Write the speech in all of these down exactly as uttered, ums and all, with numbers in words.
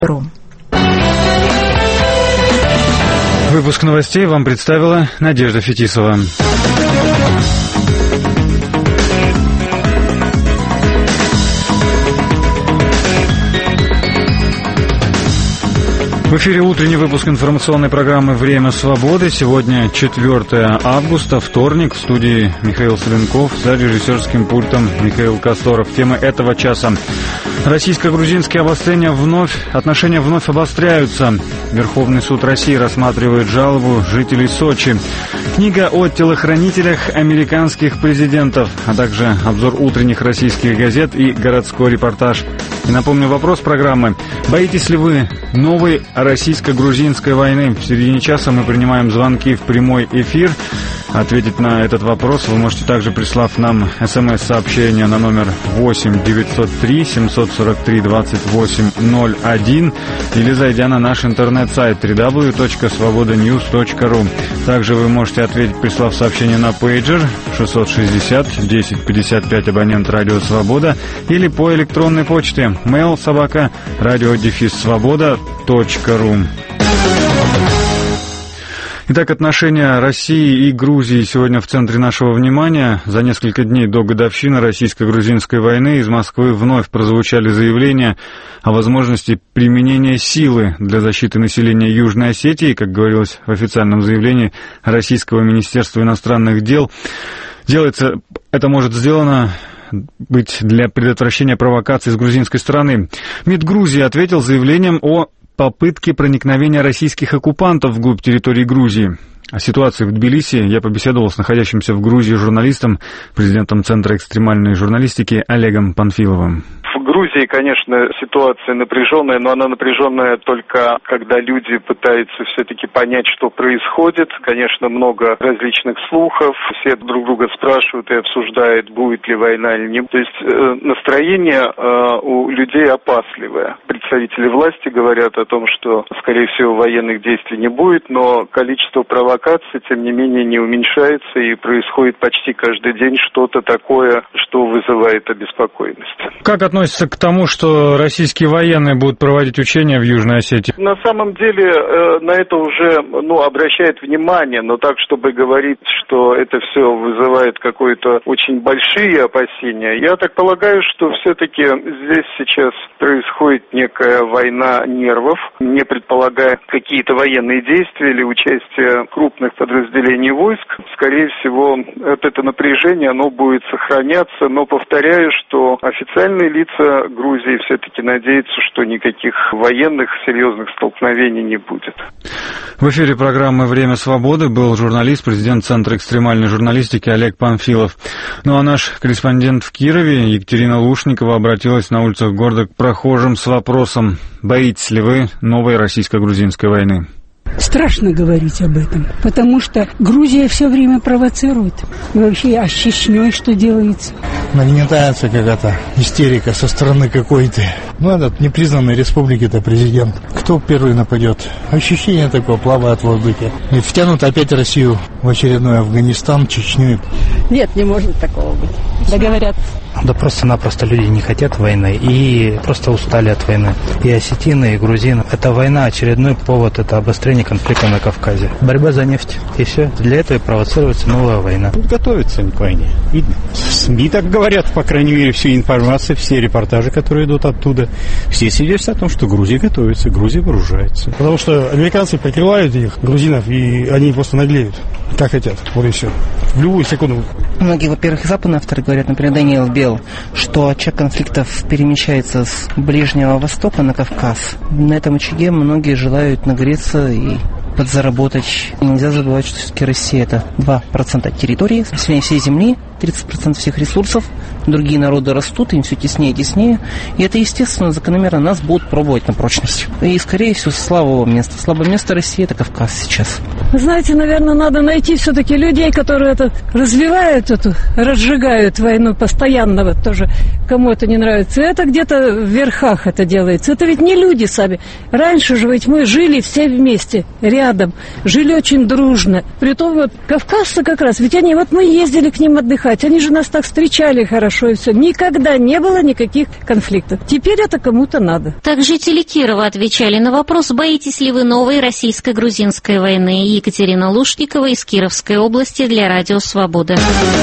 Выпуск новостей вам представила Надежда Фетисова. В эфире утренний выпуск информационной программы «Время свободы». Сегодня четвёртое августа, вторник. В студии Михаил Соленков, за режиссерским пультом Михаил Косторов. Тема этого часа. Российско-грузинские обострения вновь, отношения вновь обостряются. Верховный суд России рассматривает жалобу жителей Сочи. Книга о телохранителях американских президентов, а также обзор утренних российских газет и городской репортаж. И напомню, вопрос программы. Боитесь ли вы новой российско-грузинской войны? В середине часа мы принимаем звонки в прямой эфир. Ответить на этот вопрос вы можете также, прислав нам смс-сообщение на номер восемь девятьсот три семьсот сорок три двадцать восемь ноль один или зайдя на наш интернет-сайт дабл ю дабл ю дабл ю точка свобода ньюс точка ру. Также вы можете ответить, прислав сообщение на пейджер шестьсот шестьдесят десять пятьдесят пять абонент Радио Свобода или по электронной почте mail собака радио дефис свобода точка ру. Итак, отношения России и Грузии сегодня в центре нашего внимания. За несколько дней до годовщины российско-грузинской войны из Москвы вновь прозвучали заявления о возможности применения силы для защиты населения Южной Осетии, как говорилось в официальном заявлении Российского Министерства иностранных дел. Делается, это может сделано быть для предотвращения провокаций с грузинской стороны. МИД Грузии ответил заявлением о попытки проникновения российских оккупантов вглубь территории Грузии. О ситуации в Тбилиси я побеседовал с находящимся в Грузии журналистом, президентом Центра экстремальной журналистики Олегом Панфиловым. В Грузии, конечно, ситуация напряженная, но она напряженная только когда люди пытаются все-таки понять, что происходит. Конечно, много различных слухов, все друг друга спрашивают и обсуждают, будет ли война или нет. То есть э, настроение э, у людей опасливое. Представители власти говорят о том, что, скорее всего, военных действий не будет, но количество провокаций, тем не менее, не уменьшается, и происходит почти каждый день что-то такое, что вызывает обеспокоенность. Как относится к тому, что российские военные будут проводить учения в Южной Осетии? На самом деле э, на это уже ну, обращают внимание, но так, чтобы говорить, что это все вызывает какие-то очень большие опасения, я так полагаю, что все-таки здесь сейчас происходит некая война нервов, не предполагая какие-то военные действия или участие крупных подразделений войск. Скорее всего, вот это напряжение, оно будет сохраняться, но повторяю, что официальные лица Грузии все-таки надеются, что никаких военных серьезных столкновений не будет. В эфире программы «Время свободы» был журналист, президент Центра экстремальной журналистики Олег Панфилов. Ну а наш корреспондент в Кирове Екатерина Лушникова обратилась на улицах города к прохожим с вопросом: боитесь ли вы новой российско-грузинской войны? Страшно говорить об этом, потому что Грузия все время провоцирует. И вообще, а с Чечней что делается? Нагнетается какая-то истерика со стороны какой-то. Ну, этот непризнанный республики-то президент. Кто первый нападет? Ощущение такое плавает в воздухе. И втянут опять Россию в очередной Афганистан, Чечню. Нет, не может такого быть. Договорятся. Да просто-напросто люди не хотят войны и просто устали от войны. И осетины, и грузины. Это война, очередной повод, это обострение конфликта на Кавказе. Борьба за нефть. И все. Для этого и провоцируется новая война. Тут готовятся к войне. Видно. СМИ так говорят, по крайней мере, всю информацию, все репортажи, которые идут оттуда. Все свидетельствуют о том, что Грузия готовится, Грузия вооружается. Потому что американцы прикрывают их, грузинов, и они просто наглеют, как хотят. Вот и все. В любую секунду. Многие, во-первых, западные авторы говорят, например, Даниил Бел, что очаг конфликтов перемещается с Ближнего Востока на Кавказ. На этом очаге многие желают нагреться и подзаработать. Нельзя забывать, что все-таки Россия — это два процента территории, население всей Земли, тридцать процентов всех ресурсов. Другие народы растут, им все теснее и теснее. И это, естественно, закономерно нас будут пробовать на прочность. И, скорее всего, слабого места. Слабое место России — это Кавказ сейчас. Вы знаете, наверное, надо найти все-таки людей, которые это развивают, эту, разжигают войну постоянно, вот тоже, кому это не нравится. Это где-то в верхах это делается. Это ведь не люди сами. Раньше же ведь мы жили все вместе, рядом, жили очень дружно. Притом вот кавказцы как раз, ведь они, вот мы ездили к ним отдыхать, они же нас так встречали хорошо и все. Никогда не было никаких конфликтов. Теперь это кому-то надо. Так жители Кирова отвечали на вопрос, боитесь ли вы новой российско-грузинской войны. И Екатерина Лушникова из Кировской области для Радио Свобода.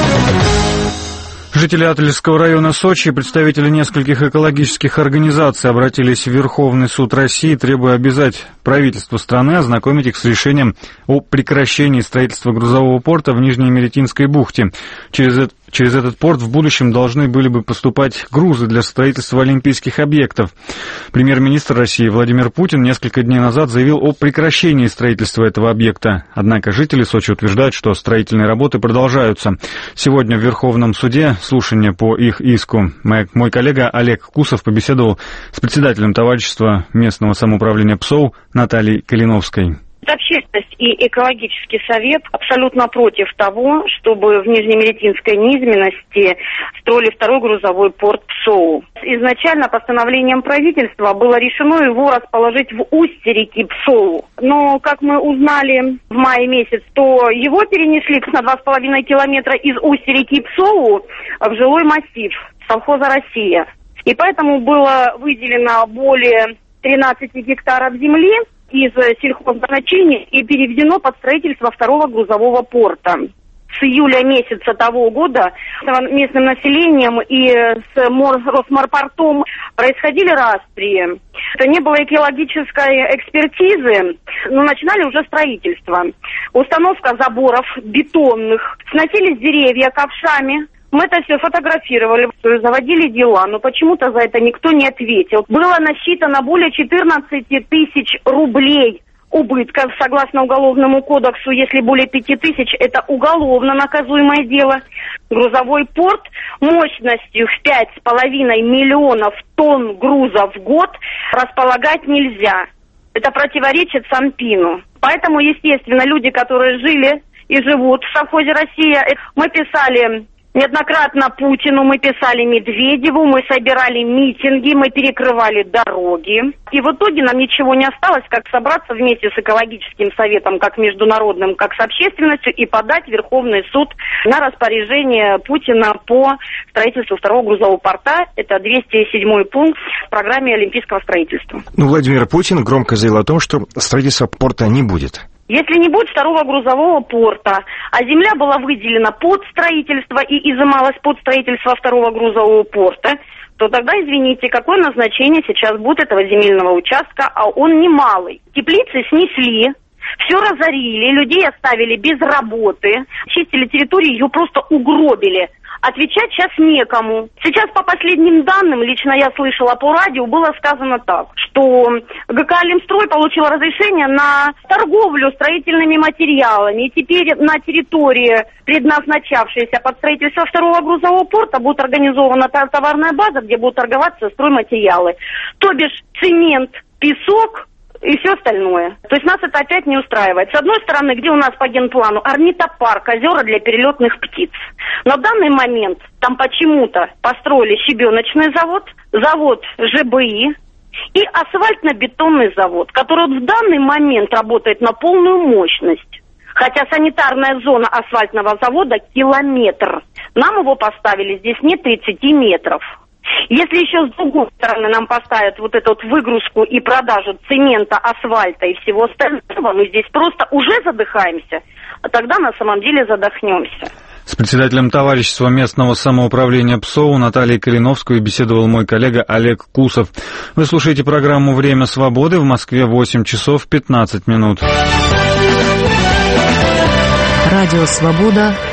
Жители Атлерского района Сочи и представители нескольких экологических организаций обратились в Верховный суд России, требуя обязать правительство страны ознакомить их с решением о прекращении строительства грузового порта в Нижнеимеретинской бухте. Через это Через этот порт в будущем должны были бы поступать грузы для строительства олимпийских объектов. Премьер-министр России Владимир Путин несколько дней назад заявил о прекращении строительства этого объекта. Однако жители Сочи утверждают, что строительные работы продолжаются. Сегодня в Верховном суде слушание по их иску. Мой коллега Олег Кусов побеседовал с председателем товарищества местного самоуправления ПСОУ Натальей Калиновской. Общественность и экологический совет абсолютно против того, чтобы в Нижнеимеретинской низменности строили второй грузовой порт ПСОУ. Изначально постановлением правительства было решено его расположить в устье реки ПСОУ. Но, как мы узнали в мае месяц, то его перенесли на два с половиной километра из устья реки ПСОУ в жилой массив совхоза «Россия». И поэтому было выделено более тринадцати гектаров земли из сельхозназначения и переведено под строительство второго грузового порта. С июля месяца того года с местным населением и с Росморпортом происходили распри. Это не было экологической экспертизы, но начинали уже строительство. Установка заборов бетонных, сносились деревья ковшами. Мы это все фотографировали, заводили дела, но почему-то за это никто не ответил. Было насчитано более четырнадцати тысяч рублей убытков. Согласно Уголовному кодексу, если более пяти тысяч, это уголовно наказуемое дело. Грузовой порт мощностью в пять с половиной миллионов тонн груза в год располагать нельзя. Это противоречит Санпину. Поэтому, естественно, люди, которые жили и живут в совхозе «Россия», мы писали неоднократно Путину, мы писали Медведеву, мы собирали митинги, мы перекрывали дороги. И в итоге нам ничего не осталось, как собраться вместе с экологическим советом, как международным, как с общественностью, и подать в Верховный суд на распоряжение Путина по строительству второго грузового порта. Это двести седьмой пункт в программе олимпийского строительства. Ну, Владимир Путин громко заявил о том, что строительства порта не будет. Если не будет второго грузового порта, а земля была выделена под строительство и изымалась под строительство второго грузового порта, то тогда, извините, какое назначение сейчас будет этого земельного участка, а он немалый. Теплицы снесли, все разорили, людей оставили без работы, чистили территорию, ее просто угробили. Отвечать сейчас некому. Сейчас, по последним данным, лично я слышала по радио, было сказано так, что ГК «Алимстрой» получила разрешение на торговлю строительными материалами. И теперь на территории, предназначавшейся под строительство второго грузового порта, будет организована товарная база, где будут торговаться стройматериалы. То бишь цемент, песок и все остальное. То есть нас это опять не устраивает. С одной стороны, где у нас по генплану орнитопарк, озера для перелетных птиц. Но в данный момент там почему-то построили щебеночный завод, завод ЖБИ и асфальтно-бетонный завод, который вот в данный момент работает на полную мощность. Хотя санитарная зона асфальтного завода километр. Нам его поставили, здесь нет тридцати метров. Если еще с другой стороны нам поставят вот эту вот выгрузку и продажу цемента, асфальта и всего остального, мы здесь просто уже задыхаемся, а тогда на самом деле задохнемся. С председателем товарищества местного самоуправления ПСОУ Натальей Калиновской беседовал мой коллега Олег Кусов. Вы слушаете программу «Время свободы». В Москве восемь часов пятнадцать минут. Радио «Свобода».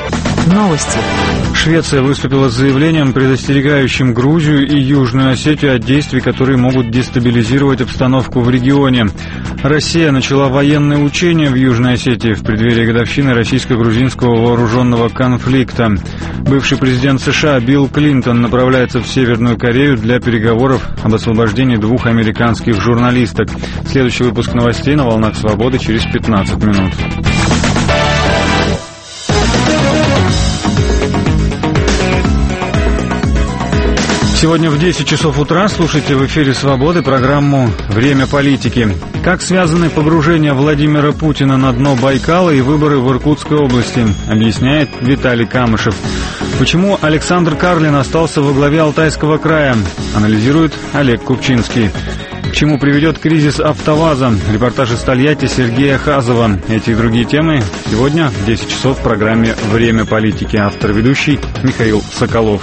Новости. Швеция выступила с заявлением, предостерегающим Грузию и Южную Осетию от действий, которые могут дестабилизировать обстановку в регионе. Россия начала военные учения в Южной Осетии в преддверии годовщины российско-грузинского вооруженного конфликта. Бывший президент США Билл Клинтон направляется в Северную Корею для переговоров об освобождении двух американских журналисток. Следующий выпуск новостей на «Волнах Свободы» через пятнадцать минут. Сегодня в десять часов утра слушайте в эфире «Свободы» программу «Время политики». Как связаны погружение Владимира Путина на дно Байкала и выборы в Иркутской области, объясняет Виталий Камышев. Почему Александр Карлин остался во главе Алтайского края, анализирует Олег Купчинский. К чему приведет кризис АвтоВАЗа? Репортаж из Тольятти Сергея Хазова. Эти и другие темы сегодня в десять часов в программе «Время политики». Автор-ведущий Михаил Соколов.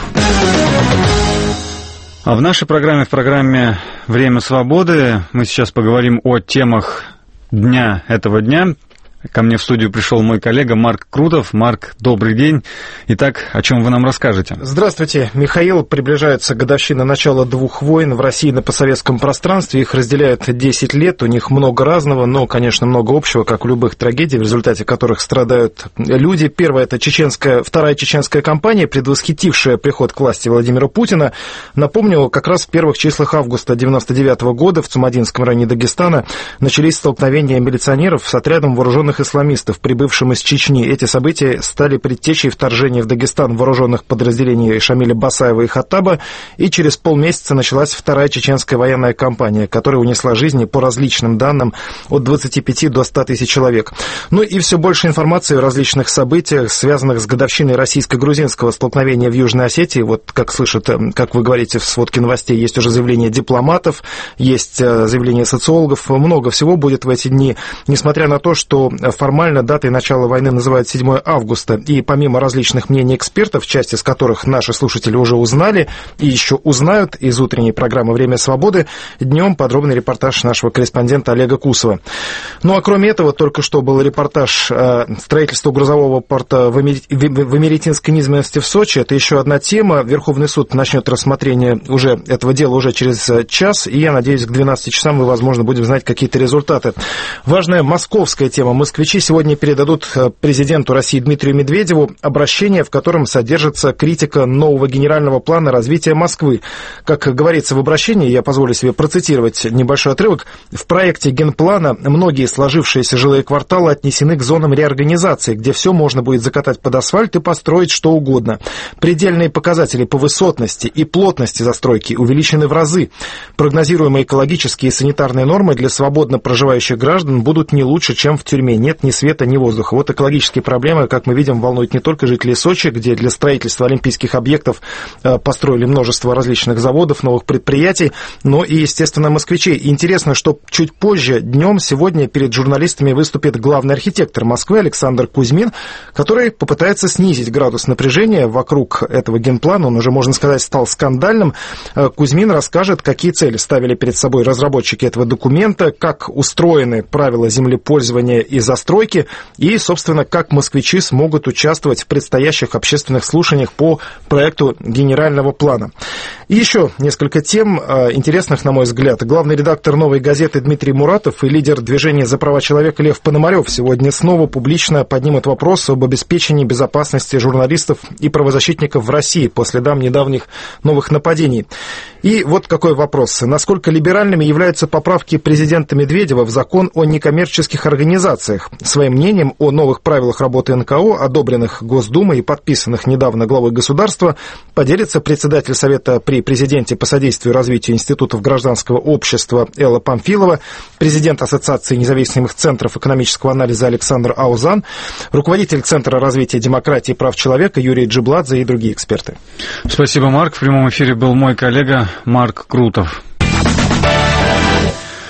А в нашей программе, в программе «Время свободы» мы сейчас поговорим о темах дня этого дня. Ко мне в студию пришел мой коллега Марк Крутов. Марк, добрый день. Итак, о чем вы нам расскажете? Здравствуйте, Михаил. Приближается годовщина начала двух войн в России на постсоветском пространстве. Их разделяет десять лет, у них много разного, но, конечно, много общего, как у любых трагедий, в результате которых страдают люди. Первая – это чеченская, вторая чеченская кампания, предвосхитившая приход к власти Владимира Путина. Напомню, как раз в первых числах августа девяносто девятого года в Цумадинском районе Дагестана начались столкновения милиционеров с отрядом вооруженных исламистов, прибывшим из Чечни. Эти события стали предтечей вторжения в Дагестан вооруженных подразделений Шамиля Басаева и Хаттаба, и через полмесяца началась вторая чеченская военная кампания, которая унесла жизни, по различным данным, от двадцати пяти до ста тысяч человек. Ну и все больше информации о различных событиях, связанных с годовщиной российско-грузинского столкновения в Южной Осетии. Вот, как слышат, как вы говорите в сводке новостей, есть уже заявления дипломатов, есть заявления социологов, много всего будет в эти дни, несмотря на то, что формально датой начала войны называют седьмое августа, и помимо различных мнений экспертов, часть из которых наши слушатели уже узнали и еще узнают из утренней программы «Время свободы», днем подробный репортаж нашего корреспондента Олега Кусова. Ну а кроме этого, только что был репортаж строительства грузового порта в Америтинской низменности в Сочи. Это еще одна тема. Верховный суд начнет рассмотрение уже этого дела уже через час, и я надеюсь, к двенадцати часам мы, возможно, будем знать какие-то результаты. Важная московская тема. Москвичи сегодня передадут президенту России Дмитрию Медведеву обращение, в котором содержится критика нового генерального плана развития Москвы. Как говорится в обращении, я позволю себе процитировать небольшой отрывок, в проекте генплана многие сложившиеся жилые кварталы отнесены к зонам реорганизации, где все можно будет закатать под асфальт и построить что угодно. Предельные показатели по высотности и плотности застройки увеличены в разы. Прогнозируемые экологические и санитарные нормы для свободно проживающих граждан будут не лучше, чем в тюрьме. Нет ни света, ни воздуха. Вот экологические проблемы, как мы видим, волнуют не только жителей Сочи, где для строительства олимпийских объектов построили множество различных заводов, новых предприятий, но и, естественно, москвичей. Интересно, что чуть позже, днем, сегодня перед журналистами выступит главный архитектор Москвы Александр Кузьмин, который попытается снизить градус напряжения вокруг этого генплана. Он уже, можно сказать, стал скандальным. Кузьмин расскажет, какие цели ставили перед собой разработчики этого документа, как устроены правила землепользования и застройки, и, собственно, как москвичи смогут участвовать в предстоящих общественных слушаниях по проекту генерального плана. И еще несколько тем интересных, на мой взгляд. Главный редактор «Новой газеты» Дмитрий Муратов и лидер движения за права человека Лев Пономарев сегодня снова публично поднимут вопрос об обеспечении безопасности журналистов и правозащитников в России по следам недавних новых нападений. И вот какой вопрос. Насколько либеральными являются поправки президента Медведева в закон о некоммерческих организациях? Своим мнением о новых правилах работы эн ка о, одобренных Госдумой и подписанных недавно главой государства, поделится председатель Совета при президенте по содействию развитию институтов гражданского общества Элла Памфилова, президент Ассоциации независимых центров экономического анализа Александр Аузан, руководитель Центра развития демократии и прав человека Юрий Джибладзе и другие эксперты. Спасибо, Марк. В прямом эфире был мой коллега Марк Крутов.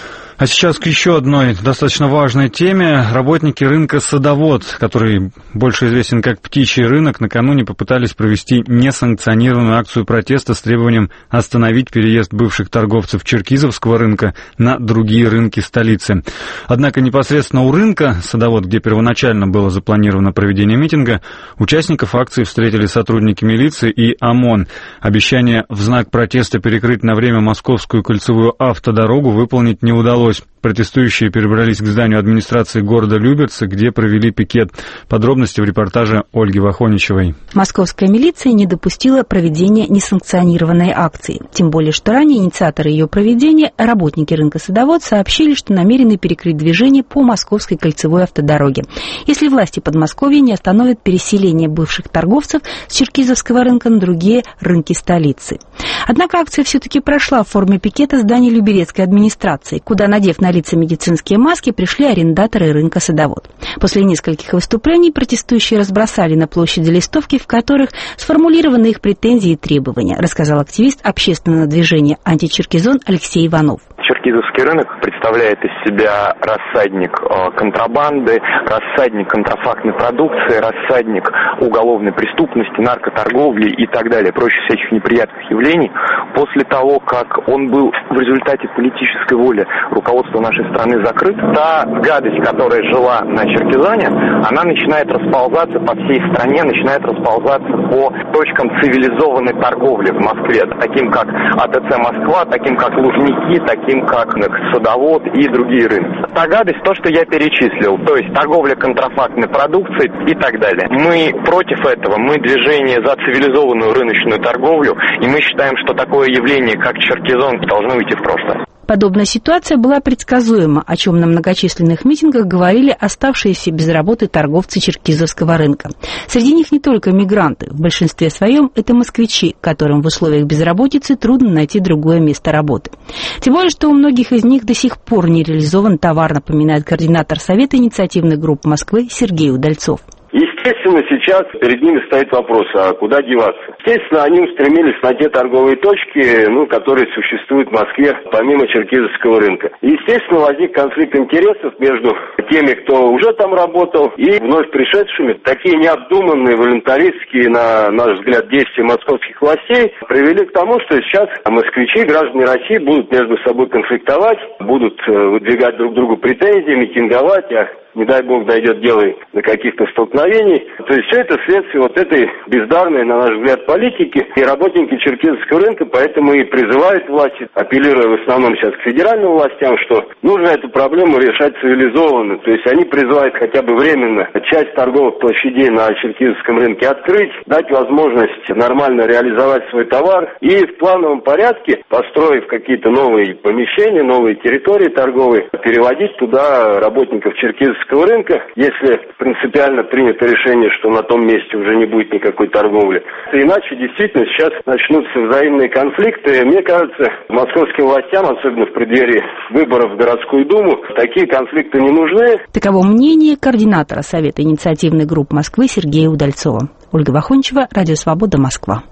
А сейчас к еще одной достаточно важной теме. Работники рынка «Садовод», который больше известен как «Птичий рынок», накануне попытались провести несанкционированную акцию протеста с требованием остановить переезд бывших торговцев Черкизовского рынка на другие рынки столицы. Однако непосредственно у рынка «Садовод», где первоначально было запланировано проведение митинга, участников акции встретили сотрудники милиции и ОМОН. Обещание в знак протеста перекрыть на время Московскую кольцевую автодорогу выполнить не удалось. Протестующие перебрались к зданию администрации города Люберцы, где провели пикет. Подробности в репортаже Ольги Вахоничевой. Московская милиция не допустила проведения несанкционированной акции. Тем более, что ранее инициаторы ее проведения, работники рынка «Садовод», сообщили, что намерены перекрыть движение по Московской кольцевой автодороге, если власти Подмосковья не остановят переселение бывших торговцев с Черкизовского рынка на другие рынки столицы. Однако акция все-таки прошла в форме пикета здания Люберецкой администрации, куда, надев на лица медицинские маски, пришли арендаторы рынка «Садовод». После нескольких выступлений протестующие разбросали на площади листовки, в которых сформулированы их претензии и требования, рассказал активист общественного движения «Античеркизон» Алексей Иванов. Черкизовский рынок представляет из себя рассадник контрабанды, рассадник контрафактной продукции, рассадник уголовной преступности, наркоторговли и так далее, прочих всяких неприятных явлений. После того, как он был в результате политической воли руководства нашей страны закрыт, та гадость, которая жила на Черкизоне, она начинает расползаться по всей стране, начинает расползаться по точкам цивилизованной торговли в Москве, таким как АТЦ Москва, таким как Лужники, таким как «Садовод» и другие рынки. Та гадость, то, что я перечислил, то есть торговля контрафактной продукцией и так далее. Мы против этого, мы движение за цивилизованную рыночную торговлю, и мы считаем, что такое явление, как Черкизон, должно уйти в прошлое. Подобная ситуация была предсказуема, о чем на многочисленных митингах говорили оставшиеся без работы торговцы Черкизовского рынка. Среди них не только мигранты, в большинстве своем это москвичи, которым в условиях безработицы трудно найти другое место работы. Тем более, что у многих из них до сих пор не реализован товар, напоминает координатор Совета инициативных групп Москвы Сергей Удальцов. Естественно, сейчас перед ними стоит вопрос, а куда деваться? Естественно, они устремились на те торговые точки, ну, которые существуют в Москве помимо Черкизовского рынка. Естественно, возник конфликт интересов между теми, кто уже там работал, и вновь пришедшими. Такие необдуманные, волюнтаристские, на наш взгляд, действия московских властей привели к тому, что сейчас москвичи, граждане России, будут между собой конфликтовать, будут выдвигать друг другу претензии, митинговать, а не дай бог дойдет дело до каких-то столкновений. То есть все это следствие вот этой бездарной, на наш взгляд, политики. И работники Черкизовского рынка поэтому и призывают власти, апеллируя в основном сейчас к федеральным властям, что нужно эту проблему решать цивилизованно. То есть они призывают хотя бы временно часть торговых площадей на Черкизовском рынке открыть, дать возможность нормально реализовать свой товар и в плановом порядке, построив какие-то новые помещения, новые территории торговые, переводить туда работников Черкизовского рынка, если принципиально принято решение, что на том месте уже не будет никакой торговли. Иначе действительно сейчас начнутся взаимные конфликты. Мне кажется, московским властям, особенно в преддверии выборов в городскую думу, такие конфликты не нужны. Таково мнение координатора Совета инициативных групп Москвы Сергея Удальцова. Ольга Вахоничева, Радио Свобода, Москва.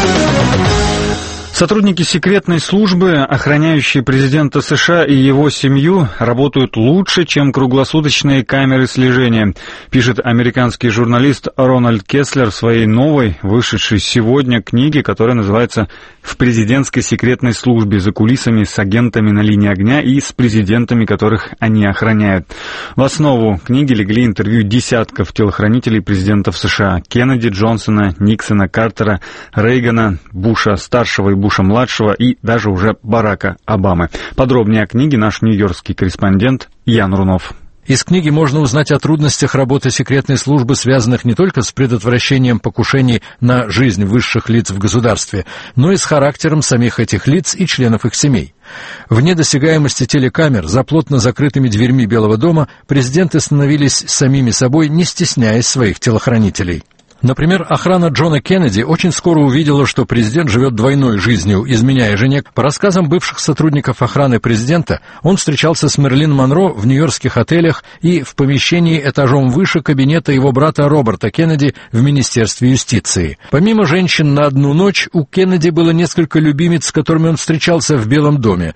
Сотрудники секретной службы, охраняющие президента США и его семью, работают лучше, чем круглосуточные камеры слежения, пишет американский журналист Рональд Кеслер в своей новой, вышедшей сегодня книге, которая называется «В президентской секретной службе. За кулисами с агентами на линии огня и с президентами, которых они охраняют». В основу книги легли интервью десятков телохранителей президентов США: Кеннеди, Джонсона, Никсона, Картера, Рейгана, Буша-старшего и Буша-младшего и даже уже Барака Обамы. Подробнее о книге наш нью-йоркский корреспондент Ян Рунов. Из книги можно узнать о трудностях работы секретной службы, связанных не только с предотвращением покушений на жизнь высших лиц в государстве, но и с характером самих этих лиц и членов их семей. Вне досягаемости телекамер, за плотно закрытыми дверьми Белого дома, президенты становились самими собой, не стесняясь своих телохранителей. Например, охрана Джона Кеннеди очень скоро увидела, что президент живет двойной жизнью, изменяя жене. По рассказам бывших сотрудников охраны президента, он встречался с Мэрилин Монро в нью-йоркских отелях и в помещении этажом выше кабинета его брата Роберта Кеннеди в Министерстве юстиции. Помимо женщин на одну ночь, у Кеннеди было несколько любимец, с которыми он встречался в Белом доме.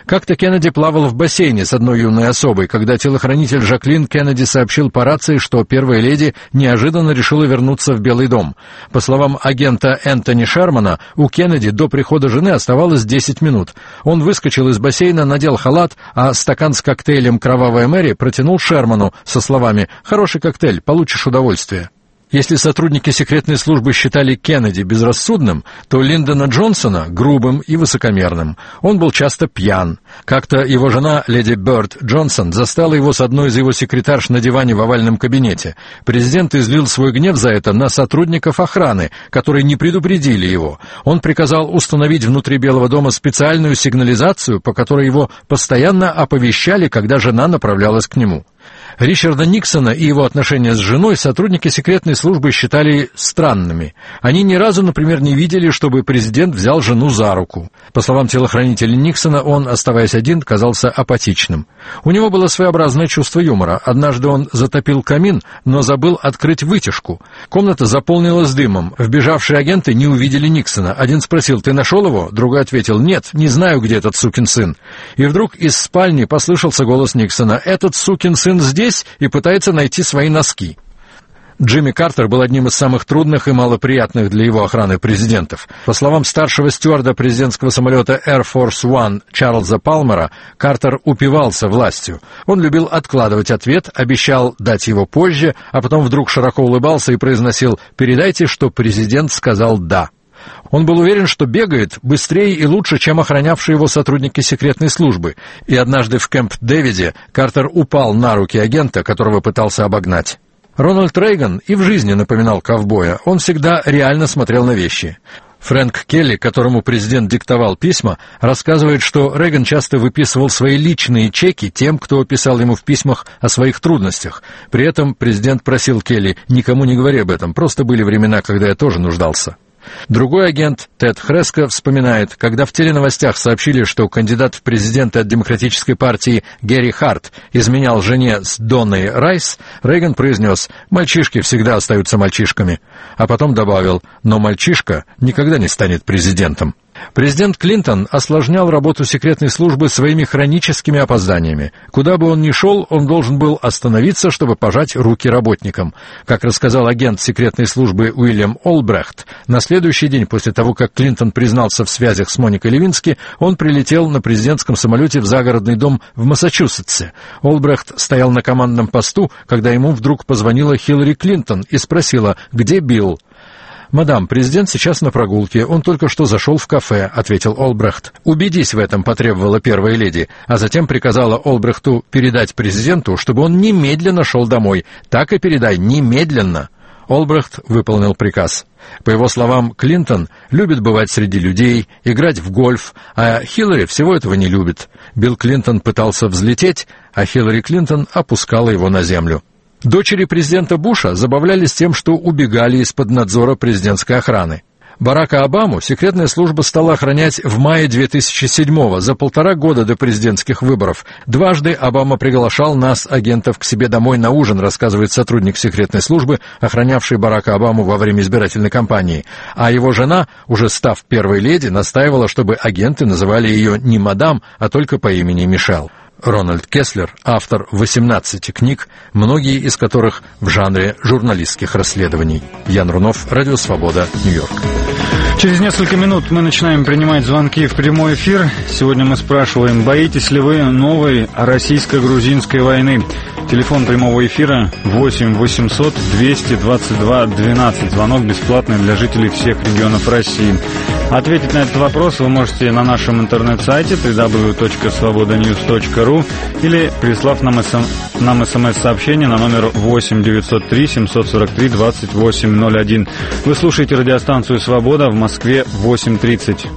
Как-то Кеннеди плавал в бассейне с одной юной особой, когда телохранитель Жаклин Кеннеди сообщил по рации, что первая леди неожиданно решила вернуться в Белый дом. По словам агента Энтони Шермана, у Кеннеди до прихода жены оставалось десять минут. Он выскочил из бассейна, надел халат, а стакан с коктейлем «Кровавая Мэри» протянул Шерману со словами «Хороший коктейль, получишь удовольствие». Если сотрудники секретной службы считали Кеннеди безрассудным, то Линдона Джонсона — грубым и высокомерным. Он был часто пьян. Как-то его жена, леди Бёрд Джонсон, застала его с одной из его секретарш на диване в овальном кабинете. Президент излил свой гнев за это на сотрудников охраны, которые не предупредили его. Он приказал установить внутри Белого дома специальную сигнализацию, по которой его постоянно оповещали, когда жена направлялась к нему. Ричарда Никсона и его отношения с женой сотрудники секретной службы считали странными. Они ни разу, например, не видели, чтобы президент взял жену за руку. По словам телохранителя Никсона, он, оставаясь один, казался апатичным. У него было своеобразное чувство юмора. Однажды он затопил камин, но забыл открыть вытяжку. Комната заполнилась дымом. Вбежавшие агенты не увидели Никсона. Один спросил: «Ты нашел его?» Другой ответил: «Нет, не знаю, где этот сукин сын». И вдруг из спальни послышался голос Никсона: «Этот сукин сын здесь и пытается найти свои носки». Джимми Картер был одним из самых трудных и малоприятных для его охраны президентов. По словам старшего стюарда президентского самолета Air Force One Чарльза Палмера, Картер упивался властью. Он любил откладывать ответ, обещал дать его позже, а потом вдруг широко улыбался и произносил: «Передайте, что президент сказал «да». Он был уверен, что бегает быстрее и лучше, чем охранявшие его сотрудники секретной службы, и однажды в Кэмп-Дэвиде Картер упал на руки агента, которого пытался обогнать. Рональд Рейган и в жизни напоминал ковбоя, он всегда реально смотрел на вещи. Фрэнк Келли, которому президент диктовал письма, рассказывает, что Рейган часто выписывал свои личные чеки тем, кто писал ему в письмах о своих трудностях. При этом президент просил Келли: «Никому не говори об этом, просто были времена, когда я тоже нуждался». Другой агент, Тед Хреско, вспоминает, когда в теленовостях сообщили, что кандидат в президенты от Демократической партии Герри Харт изменял жене с Донной Райс, Рейган произнес: «Мальчишки всегда остаются мальчишками», а потом добавил: «Но мальчишка никогда не станет президентом». Президент Клинтон осложнял работу секретной службы своими хроническими опозданиями. Куда бы он ни шел, он должен был остановиться, чтобы пожать руки работникам. Как рассказал агент секретной службы Уильям Олбрехт, на следующий день после того, как Клинтон признался в связях с Моникой Левински, он прилетел на президентском самолете в загородный дом в Массачусетсе. Олбрехт стоял на командном посту, когда ему вдруг позвонила Хиллари Клинтон и спросила: «Где Билл?» «Мадам, президент сейчас на прогулке, он только что зашел в кафе», — ответил Олбрехт. «Убедись в этом», — потребовала первая леди, а затем приказала Олбрехту передать президенту, чтобы он немедленно шел домой. «Так и передай, немедленно». Олбрехт выполнил приказ. По его словам, Клинтон любит бывать среди людей, играть в гольф, а Хиллари всего этого не любит. Билл Клинтон пытался взлететь, а Хиллари Клинтон опускала его на землю. Дочери президента Буша забавлялись тем, что убегали из-под надзора президентской охраны. Барака Обаму секретная служба стала охранять в мае две тысячи седьмого, за полтора года до президентских выборов. Дважды Обама приглашал нас, агентов, к себе домой на ужин, рассказывает сотрудник секретной службы, охранявший Барака Обаму во время избирательной кампании. А его жена, уже став первой леди, настаивала, чтобы агенты называли ее не мадам, а только по имени Мишель. Рональд Кеслер, автор восемнадцати книг, многие из которых в жанре журналистских расследований. Ян Рунов, Радио Свобода, Нью-Йорк. Через несколько минут мы начинаем принимать звонки в прямой эфир. Сегодня мы спрашиваем: боитесь ли вы новой российско-грузинской войны? Телефон прямого эфира восемь восемьсот двести двадцать два двенадцать. Звонок бесплатный для жителей всех регионов России. Ответить на этот вопрос вы можете на нашем интернет-сайте дабл ю дабл ю дабл ю точка свобода ньюс точка ру или прислав нам, эс эм... нам смс-сообщение на номер восемь девятьсот три семьсот сорок три двадцать восемь ноль один. Вы слушаете радиостанцию «Свобода», в Москве восемь тридцать.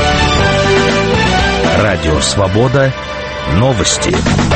Радио «Свобода». Новости.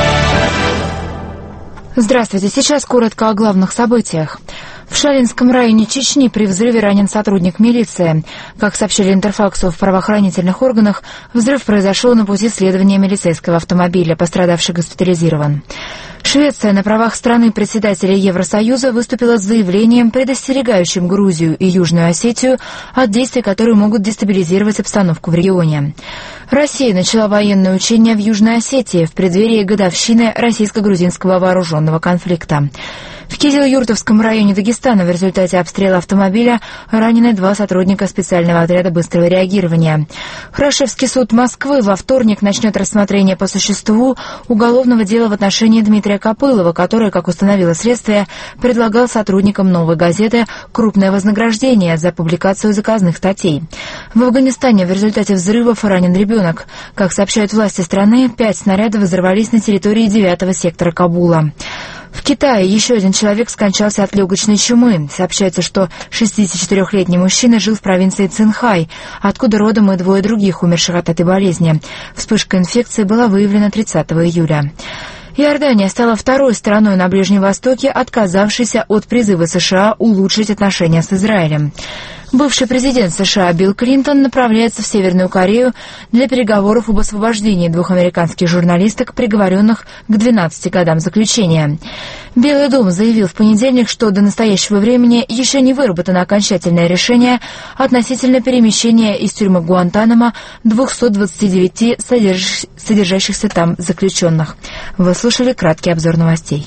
Здравствуйте. Сейчас коротко о главных событиях. В Шалинском районе Чечни при взрыве ранен сотрудник милиции. Как сообщили Интерфаксу в правоохранительных органах, взрыв произошел на пути следования милицейского автомобиля. Пострадавший госпитализирован. Швеция на правах страны председателя Евросоюза выступила с заявлением, предостерегающим Грузию и Южную Осетию от действий, которые могут дестабилизировать обстановку в регионе. Россия начала военные учения в Южной Осетии в преддверии годовщины российско-грузинского вооруженного конфликта. В Кизил-Юртовском районе Дагестана в результате обстрела автомобиля ранены два сотрудника специального отряда быстрого реагирования. Храшевский суд Москвы во вторник начнет рассмотрение по существу уголовного дела в отношении Дмитрия Копылова, который, как установило следствие, предлагал сотрудникам «Новой газеты» крупное вознаграждение за публикацию заказных статей. В Афганистане в результате взрывов ранен ребенок. Как сообщают власти страны, пять снарядов взорвались на территории девятого сектора Кабула. В Китае еще один человек скончался от легочной чумы. Сообщается, что шестидесятичетырёхлетний мужчина жил в провинции Цинхай, откуда родом и двое других умерших от этой болезни. Вспышка инфекции была выявлена тридцатого июля. Иордания стала второй страной на Ближнем Востоке, отказавшейся от призыва США улучшить отношения с Израилем. Бывший президент США Билл Клинтон направляется в Северную Корею для переговоров об освобождении двух американских журналисток, приговоренных к двенадцати годам заключения. Белый дом заявил в понедельник, что до настоящего времени еще не выработано окончательное решение относительно перемещения из тюрьмы Гуантанамо двухсот двадцати девяти содерж... содержащихся там заключенных. Вы слушали краткий обзор новостей.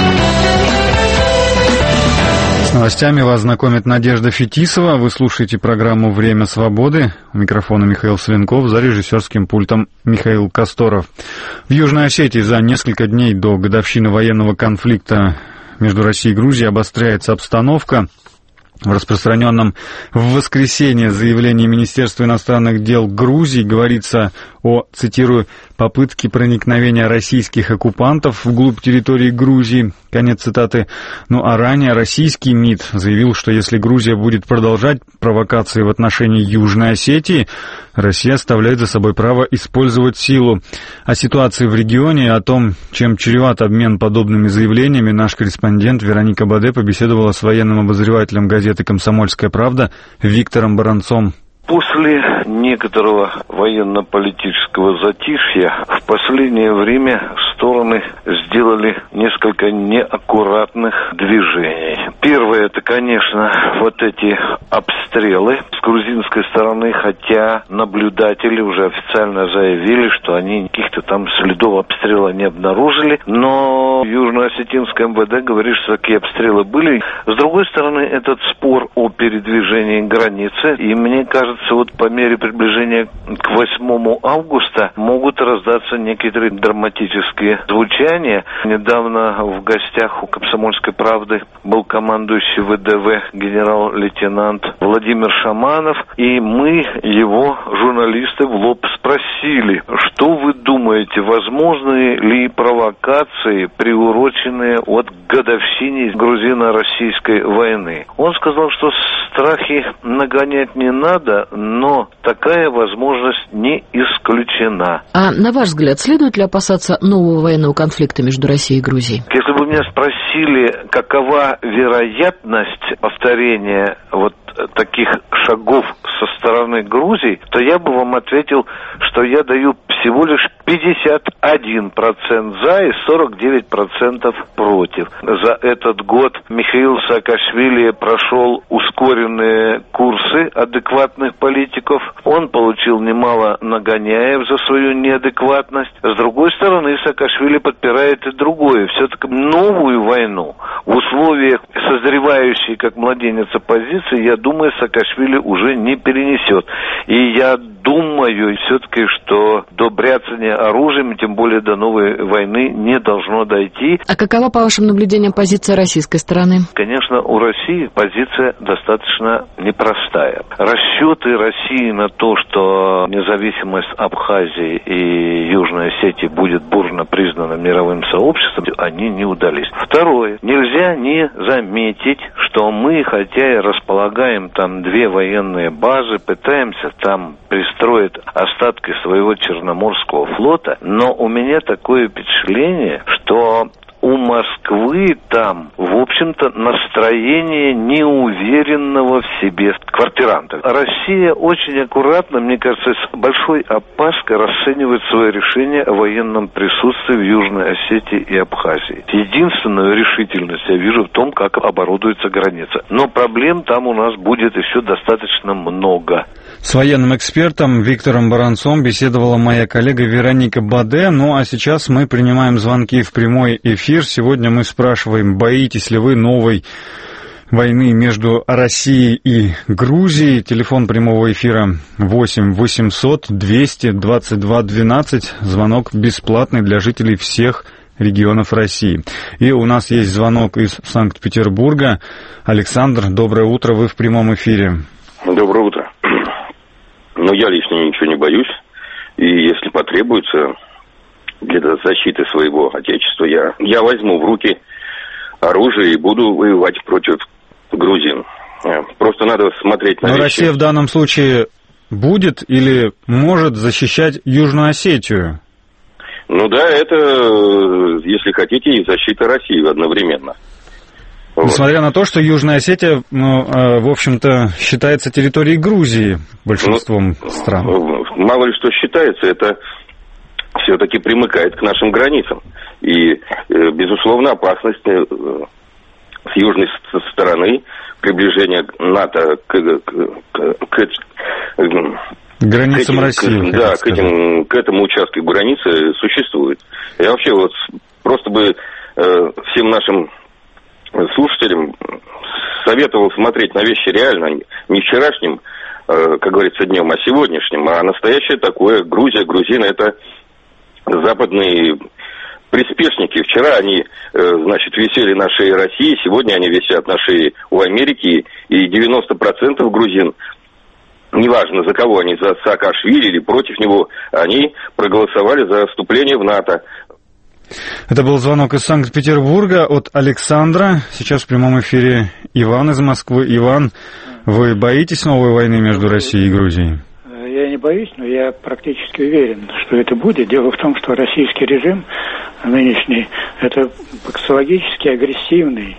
С новостями вас знакомит Надежда Фетисова. Вы слушаете программу «Время свободы». У микрофона Михаил Савенков, за режиссерским пультом Михаил Косторов. В Южной Осетии за несколько дней до годовщины военного конфликта между Россией и Грузией обостряется обстановка. В распространенном в воскресенье заявлении Министерства иностранных дел Грузии говорится о, цитирую, «попытке проникновения российских оккупантов вглубь территории Грузии». Конец цитаты. Ну а ранее российский МИД заявил, что если Грузия будет продолжать провокации в отношении Южной Осетии, Россия оставляет за собой право использовать силу. О ситуации в регионе и о том, чем чреват обмен подобными заявлениями, наш корреспондент Вероника Баде побеседовала с военным обозревателем газеты «Комсомольская правда» Виктором Баранцом. После некоторого военно-политического затишья в последнее время стороны сделали несколько неаккуратных движений. Первое, это, конечно, вот эти обстрелы с грузинской стороны, хотя наблюдатели уже официально заявили, что они каких-то там следов обстрела не обнаружили, но Южно-Осетинское МВД говорит, что такие обстрелы были. С другой стороны, этот спор о передвижении границы, и мне кажется, вот по мере приближения к восьмому августа могут раздаться некоторые драматические звучания. Недавно в гостях у «Комсомольской правды» был командующий ВДВ генерал-лейтенант Владимир Шаманов, и мы его, журналисты, в лоб спросили, что вы думаете, возможны ли провокации, приуроченные от годовщине грузино-российской войны? Он сказал, что страхи нагонять не надо, но такая возможность не исключена. А на ваш взгляд, следует ли опасаться нового военного конфликта между Россией и Грузией? Если бы меня спросили, какова вероятность повторения вот таких шагов со стороны Грузии, то я бы вам ответил, что я даю всего лишь пятьдесят один процент за и сорок девять процентов против. За этот год Михаил Саакашвили прошел ускоренные курсы адекватных политиков. Он получил немало нагоняев за свою неадекватность. С другой стороны, Саакашвили подпирает и другое, все-таки новую войну. В условиях созревающей, как младенец, оппозиции, я думаю, Саакашвили уже не перенесет. И я думаю все-таки, что до бряцания оружием, тем более до новой войны, не должно дойти. А какова, по вашим наблюдениям, позиция российской стороны? Конечно, у России позиция достаточно непростая. Расчеты России на то, что независимость Абхазии и Южной Осетии будет бурно признана мировым сообществом, они не удались. Второе. Нельзя не заметить, что мы, хотя и располагаем там две военные базы, пытаемся там пристроить остатки своего Черноморского флота, но у меня такое впечатление, что у Москвы там, в общем-то, настроение неуверенного в себе квартиранта. Россия очень аккуратно, мне кажется, с большой опаской расценивает свое решение о военном присутствии в Южной Осетии и Абхазии. Единственную решительность я вижу в том, как оборудуется граница. Но проблем там у нас будет еще достаточно много. С военным экспертом Виктором Баранцом беседовала моя коллега Вероника Баде. Ну а сейчас мы принимаем звонки в прямой эфир. Сегодня мы спрашиваем, боитесь ли вы новой войны между Россией и Грузией. Телефон прямого эфира восемь восемьсот двести двадцать два двенадцать. Звонок бесплатный для жителей всех регионов России. И у нас есть звонок из Санкт-Петербурга. Александр, доброе утро, вы в прямом эфире. Доброе утро. Ну, я лично ничего не боюсь. И если потребуется для защиты своего отечества, я, я возьму в руки оружие и буду воевать против грузин. Просто надо смотреть на Но вещи. Россия в данном случае будет или может защищать Южную Осетию? Ну да, это, если хотите, и защита России одновременно. Несмотря вот. на то, что Южная Осетия, ну, в общем-то, считается территорией Грузии большинством ну, стран. Мало ли что считается, это все-таки примыкает к нашим границам. И, безусловно, опасность с южной стороны приближения НАТО к, к, к, к границам к этим, России. К, да, к, этим, к этому участку границы существует. Я вообще вот просто бы э, всем нашим слушателям советовал смотреть на вещи реально, не вчерашним, э, как говорится, днем, а сегодняшним, а настоящее такое. Грузия, грузины — это западные приспешники. Вчера они, э, значит, висели на шее России, сегодня они висят на шее у Америки, и девяносто процентов грузин, неважно за кого они, за Саакашвили или против него, они проголосовали за вступление в НАТО. Это был звонок из Санкт-Петербурга от Александра. Сейчас в прямом эфире Иван из Москвы. Иван, вы боитесь новой войны между Россией и Грузией? Я не боюсь, но я практически уверен, что это будет. Дело в том, что российский режим нынешний – это психологически агрессивный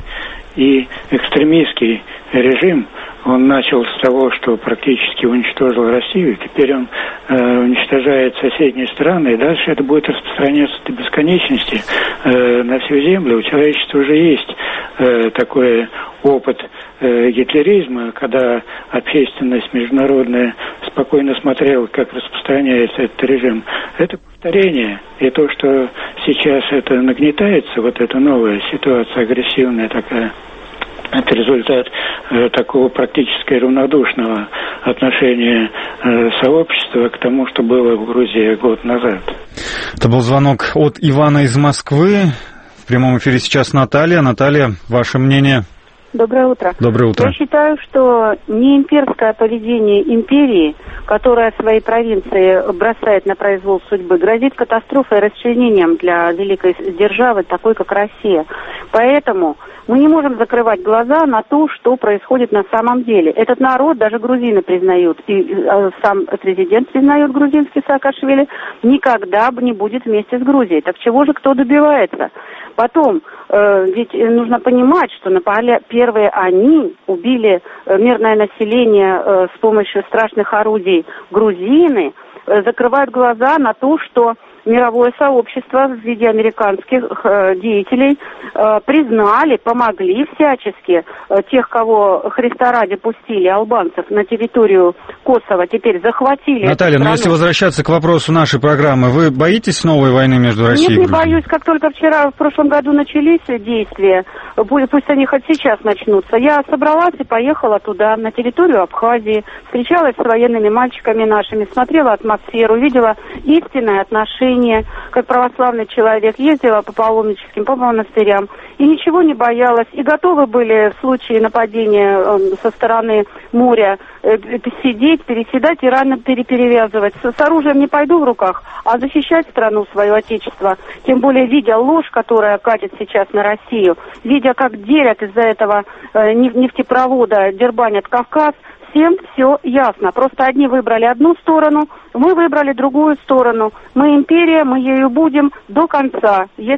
и экстремистский режим. Он начал с того, что практически уничтожил Россию, теперь он э, уничтожает соседние страны, и дальше это будет распространяться до бесконечности э, на всю землю. У человечества уже есть э, такой опыт э, гитлеризма, когда общественность международная спокойно смотрела, как распространяется этот режим. Это повторение, и то, что сейчас это нагнетается, вот эта новая ситуация агрессивная такая, это результат э, такого практически равнодушного отношения э, сообщества к тому, что было в Грузии год назад. Это был звонок от Ивана из Москвы. В прямом эфире сейчас Наталья. Наталья, ваше мнение? Доброе утро. Доброе утро. Я считаю, что не имперское поведение империи, которая свои провинции бросает на произвол судьбы, грозит катастрофой и расчленением для великой державы, такой как Россия. Поэтому мы не можем закрывать глаза на то, что происходит на самом деле. Этот народ, даже грузины признают, и э, сам президент признает грузинский Саакашвили, никогда не будет вместе с Грузией. Так чего же кто добивается? Потом, э, ведь нужно понимать, что на поле первые они убили э, мирное население э, с помощью страшных орудий. Грузины э, закрывают глаза на то, что мировое сообщество в виде американских э, деятелей э, признали, помогли всячески э, тех, кого Христа ради пустили, албанцев, на территорию Косово, теперь захватили. Наталья, ну если возвращаться к вопросу нашей программы, вы боитесь новой войны между Россией Нет, и Грузией? не боюсь. Как только вчера, в прошлом году начались действия, пусть они хоть сейчас начнутся, я собралась и поехала туда, на территорию Абхазии, встречалась с военными мальчиками нашими, смотрела атмосферу, видела истинное отношение, как православный человек, ездила по паломническим, по монастырям, и ничего не боялась, и готовы были в случае нападения э, со стороны моря э, сидеть, переседать и рано переперевязывать. С, с оружием не пойду в руках, а защищать страну, свое отечество, тем более видя ложь, которая катит сейчас на Россию, видя, как делят из-за этого э, нефтепровода, дербанят Кавказ. Всем все ясно. Просто одни выбрали одну сторону, мы выбрали другую сторону. Мы империя, мы ею будем до конца. Если...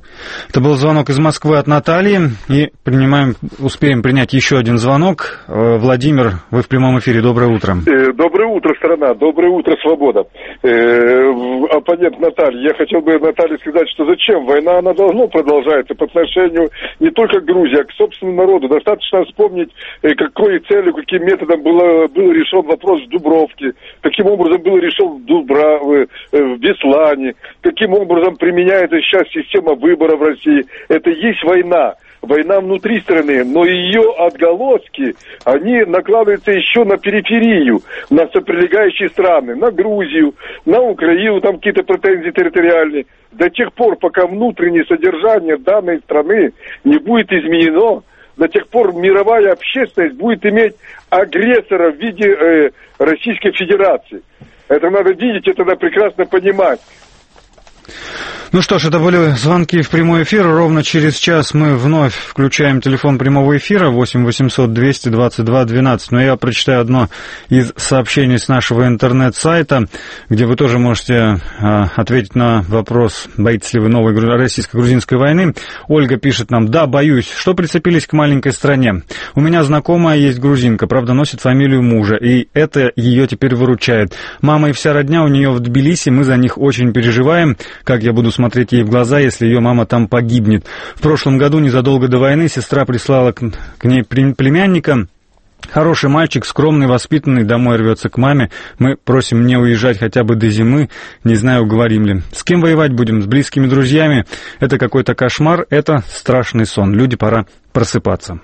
Это был звонок из Москвы от Натальи. И принимаем, успеем принять еще один звонок. Владимир, вы в прямом эфире. Доброе утро. Доброе утро, страна. Доброе утро, свобода. Оппонент Натальи. Я хотел бы Наталье сказать, что зачем? Война, она должна продолжаться по отношению не только к Грузии, а к собственному народу. Достаточно вспомнить, какой целью, каким методом было, был решен вопрос в Дубровке, каким образом был решен в, Дубра, в Беслане, каким образом применяется сейчас система выборов в России. Это и есть война. Война внутри страны, но ее отголоски, они накладываются еще на периферию, на соприлегающие страны, на Грузию, на Украину, там какие-то претензии территориальные. До тех пор, пока внутреннее содержание данной страны не будет изменено, до тех пор мировая общественность будет иметь агрессора в виде э, Российской Федерации. Это надо видеть, это надо прекрасно понимать. Ну что ж, это были звонки в прямой эфир. Ровно через час мы вновь включаем телефон прямого эфира восемь восемьсот двести двадцать два двенадцать. Но я прочитаю одно из сообщений с нашего интернет-сайта, где вы тоже можете а, ответить на вопрос, боитесь ли вы новой российско-грузинской войны. Ольга пишет нам: да, боюсь. Что прицепились к маленькой стране? У меня знакомая есть грузинка, правда, носит фамилию мужа, и это ее теперь выручает. Мама и вся родня у нее в Тбилиси, мы за них очень переживаем. Как я буду смотреть ей в глаза, если ее мама там погибнет? В прошлом году, незадолго до войны, сестра прислала к, к ней племянника. Хороший мальчик, скромный, воспитанный, домой рвется к маме. Мы просим не уезжать хотя бы до зимы. Не знаю, уговорим ли. С кем воевать будем? С близкими друзьями? Это какой-то кошмар, это страшный сон. Люди, пора просыпаться.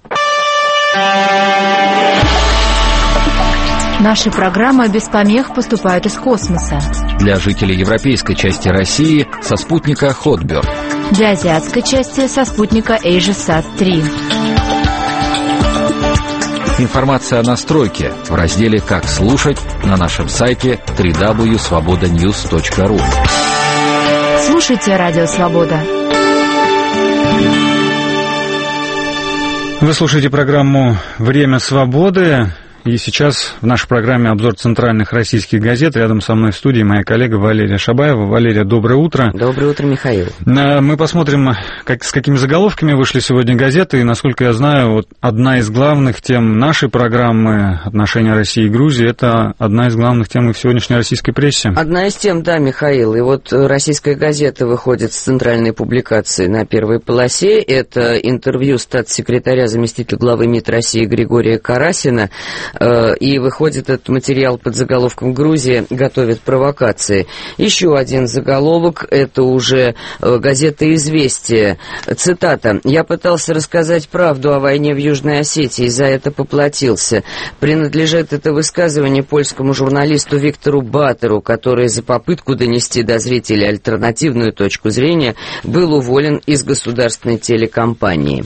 Наши программы без помех поступают из космоса. Для жителей европейской части России со спутника Hotbird. Для азиатской части со спутника AsiaSat три. Информация о настройке в разделе «Как слушать» на нашем сайте дабл ю дабл ю дабл ю точка свобода ньюс точка ру. Слушайте Радио Свобода. Вы слушаете программу «Время свободы». И сейчас в нашей программе обзор центральных российских газет. Рядом со мной в студии моя коллега Валерия Шабаева. Валерия, доброе утро. Доброе утро, Михаил. Мы посмотрим, как, с какими заголовками вышли сегодня газеты. И, насколько я знаю, вот одна из главных тем нашей программы «Отношения России и Грузии» — это одна из главных тем и в сегодняшней российской прессе. Одна из тем, да, Михаил. И вот российская газета выходит с центральной публикацией на первой полосе. Это интервью статс-секретаря, заместителя главы МИД России Григория Карасина. И выходит этот материал под заголовком «Грузия готовит провокации». Еще один заголовок, это уже газета «Известия». Цитата: «Я пытался рассказать правду о войне в Южной Осетии, за это поплатился». Принадлежит это высказывание польскому журналисту Виктору Батеру, который за попытку донести до зрителей альтернативную точку зрения был уволен из государственной телекомпании.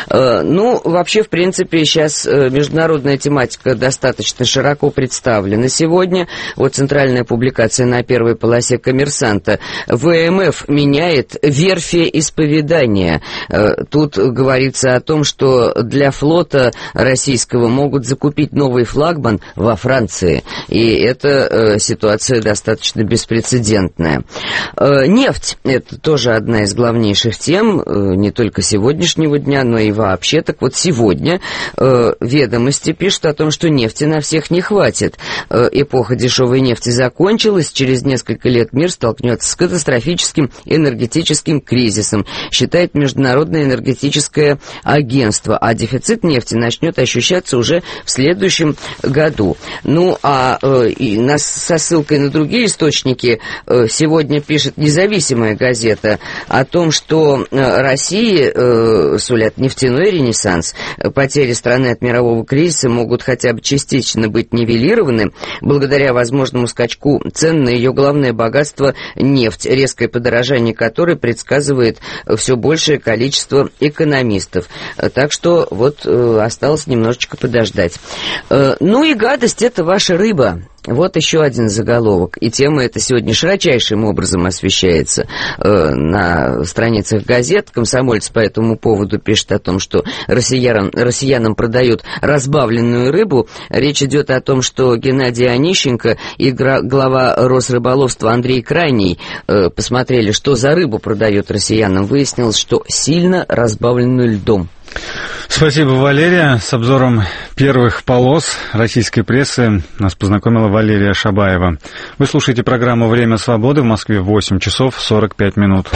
Ну, вообще, в принципе, сейчас международная тематика достаточно широко представлена сегодня. Вот центральная публикация на первой полосе «Коммерсанта». ВМФ меняет верфеисповедания. Тут говорится о том, что для флота российского могут закупить новый флагман во Франции. И эта ситуация достаточно беспрецедентная. Нефть – это тоже одна из главнейших тем, не только сегодняшнего дня, но и вообще. Так вот, сегодня «Ведомости» пишут о том, что нефти на всех не хватит. Эпоха дешевой нефти закончилась. Через несколько лет мир столкнется с катастрофическим энергетическим кризисом, считает Международное энергетическое агентство. А дефицит нефти начнет ощущаться уже в следующем году. Ну, а э, и нас со ссылкой на другие источники э, сегодня пишет независимая газета о том, что э, России э, сулят нефтяной ренессанс. Потери страны от мирового кризиса могут хотя бы частично быть нивелированы благодаря возможному скачку цен на ее главное богатство – нефть, резкое подорожание которой предсказывает все большее количество экономистов. Так что вот э, осталось немножечко подождать. Э, ну и гадость – это ваша рыба. Вот еще один заголовок. И тема эта сегодня широчайшим образом освещается э, на страницах газет. «Комсомолец» по этому поводу пишет о том, что россиянам, россиянам продают разбавленную рыбу. Речь идет о том, что Геннадий Онищенко и глава Росрыболовства Андрей Крайний э, посмотрели, что за рыбу продает россиянам. Выяснилось, что сильно разбавленную льдом. Спасибо, Валерия. С обзором первых полос российской прессы нас познакомила Валерия Шабаева. Вы слушаете программу «Время свободы». В Москве восемь часов сорок пять минут.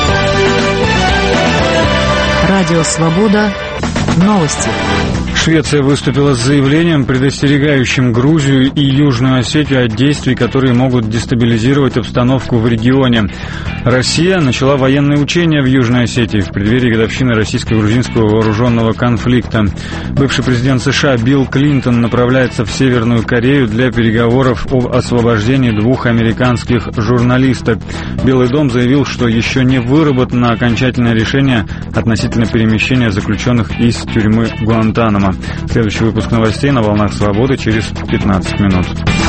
Радио «Свобода». Новости. Швеция выступила с заявлением, предостерегающим Грузию и Южную Осетию от действий, которые могут дестабилизировать обстановку в регионе. Россия начала военные учения в Южной Осетии в преддверии годовщины российско-грузинского вооруженного конфликта. Бывший президент США Билл Клинтон направляется в Северную Корею для переговоров об освобождении двух американских журналисток. Белый дом заявил, что еще не выработано окончательное решение относительно перемещения заключенных из тюрьмы Гуантанамо. Следующий выпуск новостей на волнах свободы через пятнадцать минут.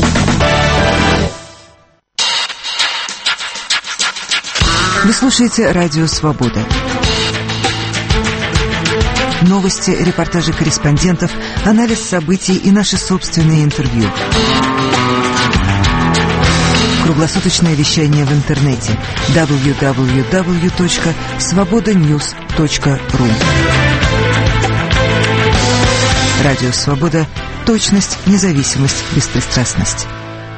Вы слушаете Радио Свобода. Новости, репортажи корреспондентов, анализ событий и наши собственные интервью. Круглосуточное вещание в интернете дабл ю дабл ю дабл ю точка свобода ньюс точка ру. Радио «Свобода». Точность, независимость, беспристрастность.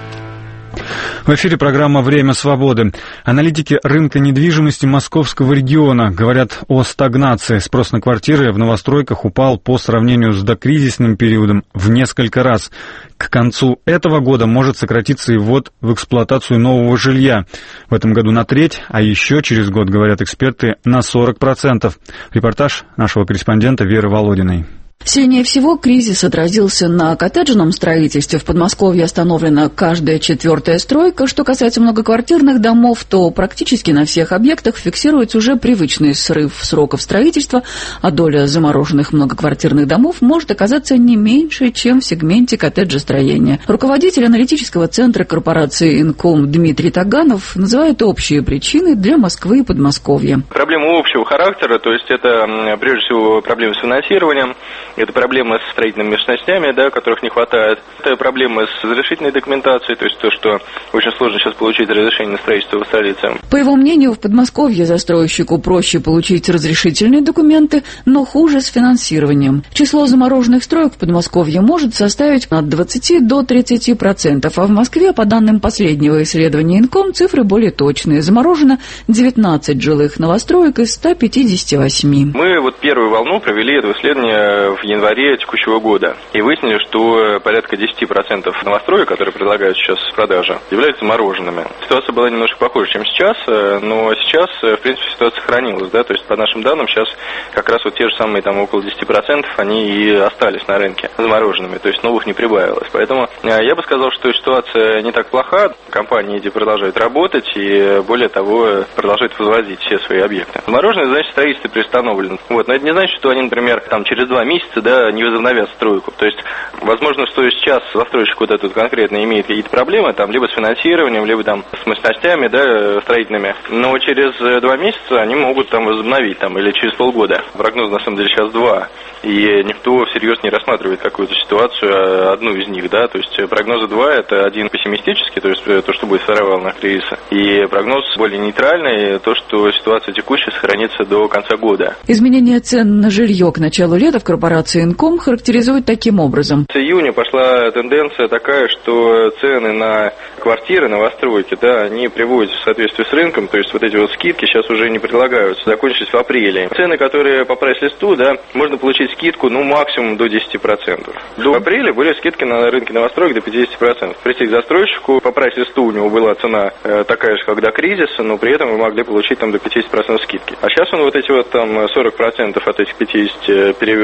В эфире программа «Время свободы». Аналитики рынка недвижимости московского региона говорят о стагнации. Спрос на квартиры в новостройках упал по сравнению с докризисным периодом в несколько раз. К концу этого года может сократиться и ввод в эксплуатацию нового жилья. В этом году на треть, а еще через год, говорят эксперты, на сорок процентов. Репортаж нашего корреспондента Веры Володиной. Сильнее всего кризис отразился на коттеджном строительстве. В Подмосковье остановлена каждая четвертая стройка. Что касается многоквартирных домов, то практически на всех объектах фиксируется уже привычный срыв сроков строительства, а доля замороженных многоквартирных домов может оказаться не меньше, чем в сегменте коттеджестроения. Руководитель аналитического центра корпорации «Инком» Дмитрий Таганов называет общие причины для Москвы и Подмосковья. Проблемы общего характера, то есть это прежде всего проблемы с финансированием, это проблемы с строительными мощностями, да, которых не хватает. Это проблемы с разрешительной документацией, то есть то, что очень сложно сейчас получить разрешение на строительство в столице. По его мнению, в Подмосковье застройщику проще получить разрешительные документы, но хуже с финансированием. Число замороженных строек в Подмосковье может составить от двадцати до тридцати процентов, а в Москве, по данным последнего исследования Инком, цифры более точные. Заморожено девятнадцать жилых новостроек из ста пятидесяти восьми. Мы вот первую волну провели это исследование в январе текущего года. И выяснили, что порядка десять процентов новостроек, которые предлагают сейчас в продаже, являются замороженными. Ситуация была немножко похуже, чем сейчас, но сейчас, в принципе, ситуация сохранилась, да, то есть, по нашим данным, сейчас как раз вот те же самые, там, около десяти процентов, они и остались на рынке замороженными, то есть новых не прибавилось. Поэтому я бы сказал, что ситуация не так плоха, компании эти продолжают работать и, более того, продолжают возводить все свои объекты. Замороженные, значит, строительство приостановлено. Вот, но это не значит, что они, например, там, через два месяца да, не возобновят стройку. То есть, возможно, что сейчас застройщик вот этот конкретно имеет какие-то проблемы, там, либо с финансированием, либо там с мощностями, да, строительными. Но через два месяца они могут там возобновить, там, или через полгода. Прогноз, на самом деле, сейчас два. И никто всерьез не рассматривает какую-то ситуацию, одну из них, да. То есть, прогнозы два, это один пессимистический, то есть, то, что будет вторая волна кризиса. И прогноз более нейтральный, то, что ситуация текущая сохранится до конца года. Изменение цен на жилье к началу лета в корпорации Инком характеризует таким образом. С июня пошла тенденция такая, что цены на квартиры, новостройки, да, они приводятся в соответствии с рынком, то есть вот эти вот скидки сейчас уже не предлагаются, закончились в апреле. Цены, которые по прайс-листу, да, можно получить скидку, ну, максимум до десяти процентов. До апреля были скидки на рынке новостроек до пятидесяти процентов. Прийти к застройщику, по прайс-листу у него была цена э, такая же, как до кризиса, но при этом вы могли получить там до пятидесяти процентов скидки. А сейчас он вот эти вот там сорок процентов от этих пятидесяти перевел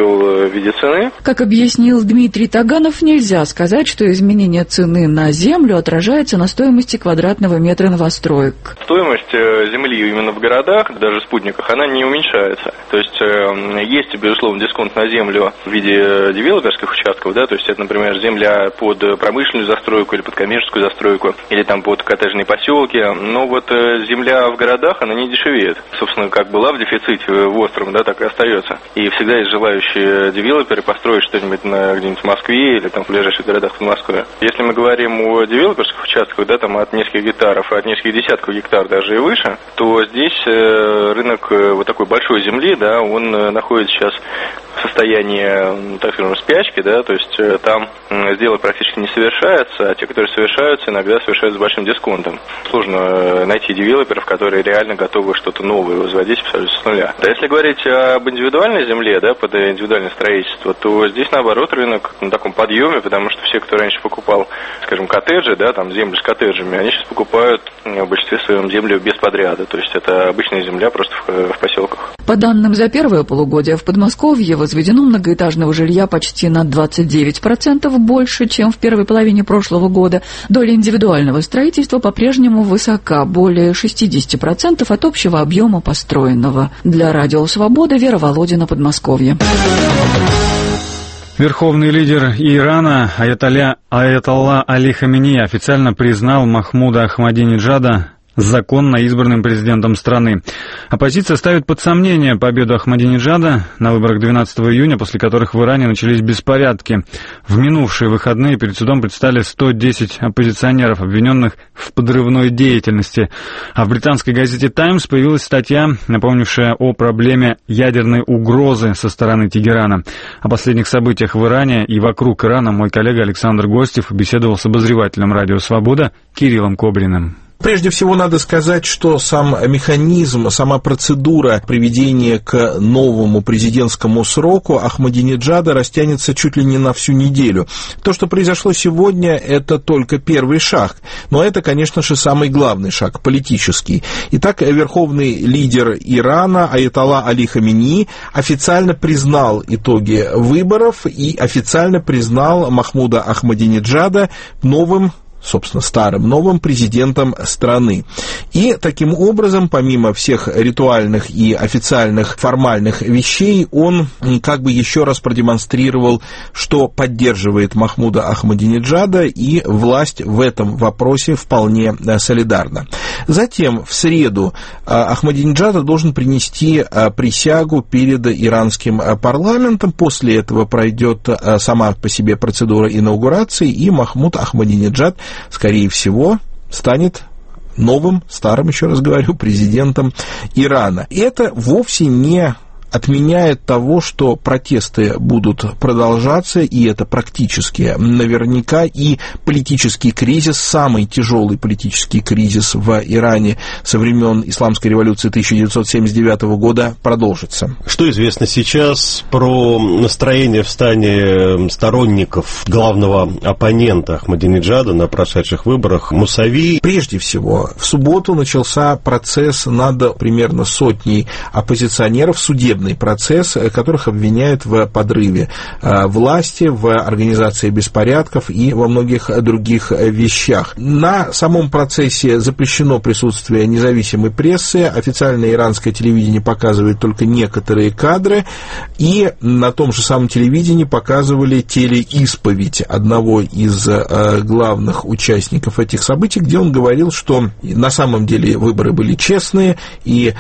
в виде цены. Как объяснил Дмитрий Таганов, нельзя сказать, что изменение цены на землю отражается на стоимости квадратного метра новостроек. Стоимость земли именно в городах, даже в спутниках, она не уменьшается. То есть есть, безусловно, дисконт на землю в виде девелоперских участков, да, то есть это, например, земля под промышленную застройку или под коммерческую застройку, или там под коттеджные поселки. Но вот земля в городах, она не дешевеет. Собственно, как была в дефиците в остром, да, так и остается. И всегда есть желающие девелоперы построить что-нибудь на, где-нибудь в Москве или там в ближайших городах в Москве. Если мы говорим о девелоперских участках, да, там от нескольких гектаров, от нескольких десятков гектар даже и выше, то здесь рынок вот такой большой земли, да, он находится сейчас в состоянии, так скажем, спячки, да, то есть там сделок практически не совершается, а те, которые совершаются, иногда совершаются с большим дисконтом. Сложно найти девелоперов, которые реально готовы что-то новое возводить абсолютно с нуля. Да, если говорить об индивидуальной земле, да, под индивидуальное строительство, то здесь, наоборот, рынок на таком подъеме, потому что все, кто раньше покупал, скажем, коттеджи, да, там землю с коттеджами, они сейчас покупают в большинстве своем землю без подряда, то есть это обычная земля просто в, в поселках. По данным за первое полугодие, в Подмосковье возведено многоэтажного жилья почти на двадцать девять процентов больше, чем в первой половине прошлого года. Доля индивидуального строительства по-прежнему высока, более шестьдесят процентов от общего объема построенного. Для Радио Свобода, Вера Володина, Подмосковье. Верховный лидер Ирана Аятолла, Аятолла Али Хаминеи официально признал Махмуда Ахмадинеджада законно избранным президентом страны. Оппозиция ставит под сомнение победу Ахмадинеджада на выборах двенадцатого июня, после которых в Иране начались беспорядки. В минувшие выходные перед судом предстали сто десять оппозиционеров, обвиненных в подрывной деятельности. А в британской газете «Таймс» появилась статья, напомнившая о проблеме ядерной угрозы со стороны Тегерана. О последних событиях в Иране и вокруг Ирана мой коллега Александр Гостев беседовал с обозревателем «Радио Свобода» Кириллом Кобриным. Прежде всего, надо сказать, что сам механизм, сама процедура приведения к новому президентскому сроку Ахмадинеджада растянется чуть ли не на всю неделю. То, что произошло сегодня, это только первый шаг. Но это, конечно же, самый главный шаг, политический. Итак, верховный лидер Ирана Аятолла Али Хаминеи официально признал итоги выборов и официально признал Махмуда Ахмадинеджада новым, собственно, старым, новым президентом страны. И таким образом, помимо всех ритуальных и официальных формальных вещей, он как бы еще раз продемонстрировал, что поддерживает Махмуда Ахмадинеджада, и власть в этом вопросе вполне солидарна. Затем, в среду, Ахмадинеджада должен принести присягу перед иранским парламентом. После этого пройдет сама по себе процедура инаугурации, и Махмуд Ахмадинеджад, скорее всего, станет новым, старым, еще раз говорю, президентом Ирана. И это вовсе не отменяет того, что протесты будут продолжаться, и это практически наверняка, и политический кризис, самый тяжелый политический кризис в Иране со времен Исламской революции тысяча девятьсот семьдесят девятого года продолжится. Что известно сейчас про настроение в стане сторонников главного оппонента Ахмадинеджада на прошедших выборах Мусави? Прежде всего, в субботу начался процесс над примерно сотней оппозиционеров, судебный процесс, которых обвиняют в подрыве власти, в организации беспорядков и во многих других вещах. На самом процессе запрещено присутствие независимой прессы, официальное иранское телевидение показывает только некоторые кадры, и на том же самом телевидении показывали телеисповедь одного из главных участников этих событий, где он говорил, что на самом деле выборы были честные, и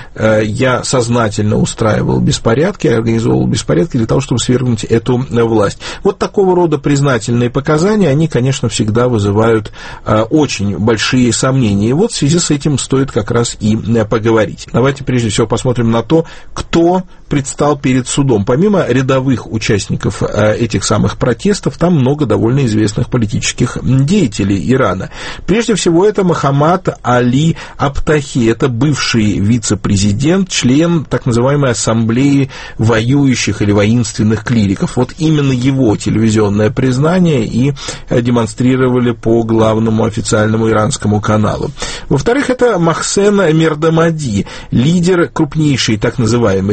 я сознательно устраивал беспорядки, беспорядки, организовывал беспорядки для того, чтобы свергнуть эту власть. Вот такого рода признательные показания, они, конечно, всегда вызывают э, очень большие сомнения. И вот в связи с этим стоит как раз и э, поговорить. Давайте прежде всего посмотрим на то, кто предстал перед судом. Помимо рядовых участников э, этих самых протестов, там много довольно известных политических деятелей Ирана. Прежде всего, это Мохаммад Али Абтахи, это бывший вице-президент, член так называемой ассамблеи воюющих или воинственных клириков. Вот именно его телевизионное признание и демонстрировали по главному официальному иранскому каналу. Во-вторых, это Мохсен Мердамади, лидер крупнейшей так называемой реформистской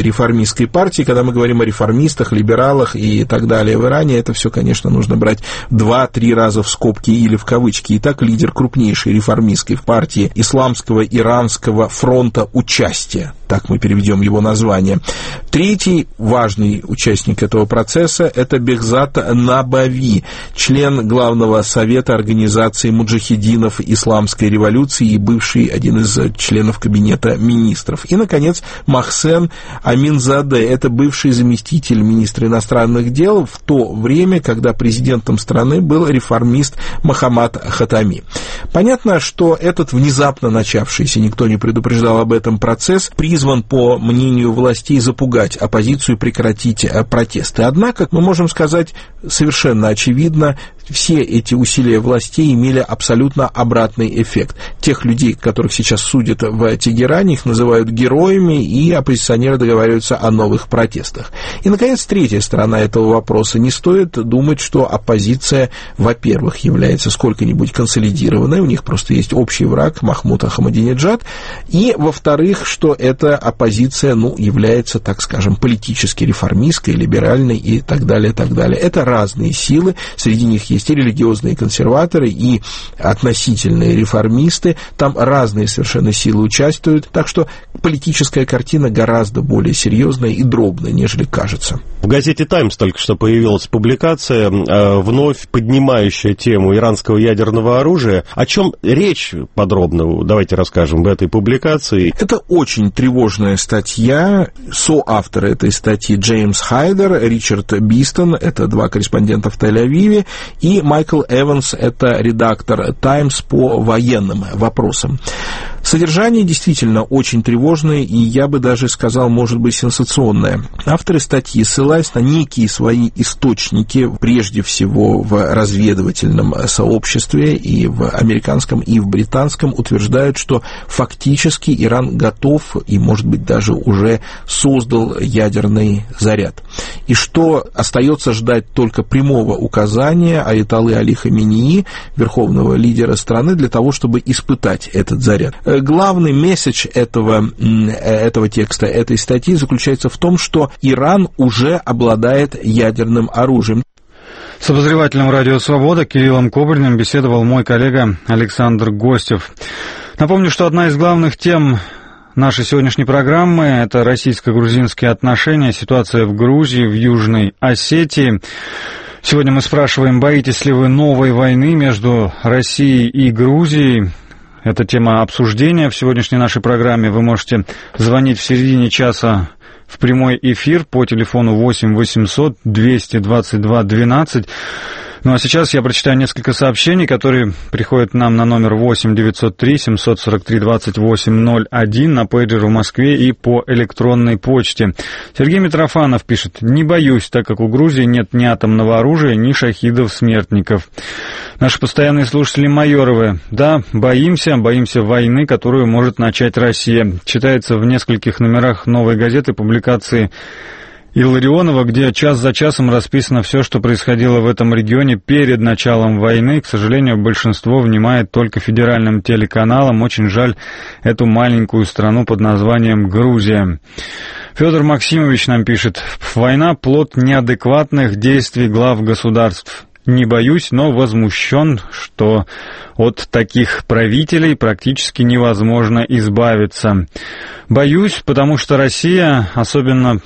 реформистской партии. Когда мы говорим о реформистах, либералах и так далее в Иране, это все, конечно, нужно брать два-три раза в скобки или в кавычки. Итак, лидер крупнейшей реформистской партии Исламского Иранского фронта участия. Так мы переведем его название. Третий важный участник этого процесса – это Бехзад Набави, член Главного совета Организации муджахидинов Исламской революции и бывший один из членов Кабинета министров. И, наконец, Махсен Аминзаде – это бывший заместитель министра иностранных дел в то время, когда президентом страны был реформист Мохаммад Хатами. Понятно, что этот внезапно начавшийся, никто не предупреждал об этом, процесс призван, по мнению властей, запугать оппозицию и прекратить протесты. Однако, мы можем сказать совершенно очевидно, все эти усилия властей имели абсолютно обратный эффект. Тех людей, которых сейчас судят в Тегеране, их называют героями, и оппозиционеры договариваются о новых протестах. И, наконец, третья сторона этого вопроса. Не стоит думать, что оппозиция, во-первых, является сколько-нибудь консолидированной, у них просто есть общий враг Махмуд Ахмадинеджад, и, во-вторых, что эта оппозиция, ну, является, так скажем, политически реформистской, либеральной и так далее, так далее. Это разные силы, среди них есть и религиозные консерваторы, и относительные реформисты, там разные совершенно силы участвуют, так что политическая картина гораздо более серьезная и дробная, нежели кажется. В газете «Таймс» только что появилась публикация, вновь поднимающая тему иранского ядерного оружия. О чем речь подробно, давайте расскажем в этой публикации. Это очень тревожная статья. Соавторы этой статьи Джеймс Хайдер, Ричард Бистон, это два корреспондента в Тель-Авиве, и Майкл Эванс, это редактор «Таймс» по военным вопросам. Содержание действительно очень тревожное, и я бы даже сказал, может быть, сенсационное. Авторы статьи, ссылаясь на некие свои источники, прежде всего в разведывательном сообществе, и в американском, и в британском, утверждают, что фактически Иран готов и, может быть, даже уже создал ядерный заряд. И что остается ждать только прямого указания аятоллы Али Хаменеи, верховного лидера страны, для того, чтобы испытать этот заряд. Главный месседж этого, этого текста, этой статьи заключается в том, что Иран уже обладает ядерным оружием. С обозревателем «Радио Свобода» Кириллом Кобриным беседовал мой коллега Александр Гостев. Напомню, что одна из главных тем нашей сегодняшней программы – это российско-грузинские отношения, ситуация в Грузии, в Южной Осетии. Сегодня мы спрашиваем, боитесь ли вы новой войны между Россией и Грузией? Это тема обсуждения в сегодняшней нашей программе. Вы можете звонить в середине часа в прямой эфир по телефону восемь восемьсот двести двадцать два двенадцать. Ну а сейчас я прочитаю несколько сообщений, которые приходят нам на номер восемь девятьсот три семьсот сорок три двадцать восемь ноль один на пейджер в Москве и по электронной почте. Сергей Митрофанов пишет: «Не боюсь, так как у Грузии нет ни атомного оружия, ни шахидов-смертников». Наши постоянные слушатели Майоровы: «Да, боимся, боимся войны, которую может начать Россия». Читается в нескольких номерах «Новой газеты» публикации Илларионова, где час за часом расписано все, что происходило в этом регионе перед началом войны. К сожалению, большинство внимает только федеральным телеканалам. Очень жаль эту маленькую страну под названием Грузия. Федор Максимович нам пишет: «Война – плод неадекватных действий глав государств. Не боюсь, но возмущен, что от таких правителей практически невозможно избавиться. Боюсь, потому что Россия, особенно